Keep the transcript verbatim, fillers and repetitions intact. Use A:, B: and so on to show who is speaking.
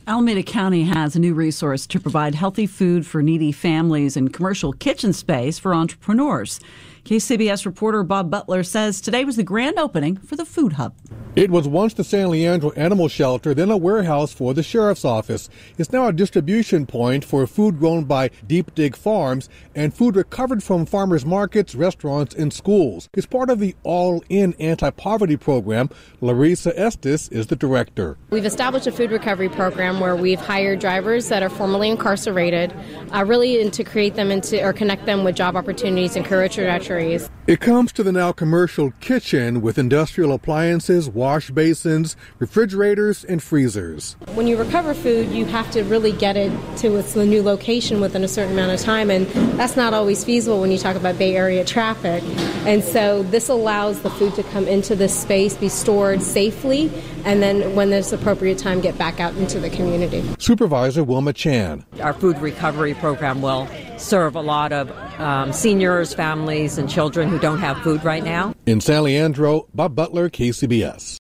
A: Alameda County has a new resource to provide healthy food for needy families and commercial kitchen space for entrepreneurs. K C B S reporter Bob Butler says today was the grand opening for the Food Hub.
B: It was once the San Leandro Animal Shelter, then a warehouse for the sheriff's office. It's now a distribution point for food grown by Deep Dig Farms and food recovered from farmers markets, restaurants, and schools. It's part of the All-In Anti-Poverty program. Larissa Estes is the director.
C: We've established a food recovery program where we've hired drivers that are formerly incarcerated, uh, really and to create them into or connect them with job opportunities and career trajectories.
B: It comes to the now commercial kitchen with industrial appliances, wash basins, refrigerators, and freezers.
C: When you recover food, you have to really get it to its new location within a certain amount of time, and that's not always feasible when you talk about Bay Area traffic. And so this allows the food to come into this space, be stored safely, and then when there's appropriate time, get back out into the community.
B: Supervisor Wilma Chan.
D: Our food recovery program will serve a lot of um, seniors, families, and children who don't have food right now.
B: In San Leandro, Bob Butler, K C B S.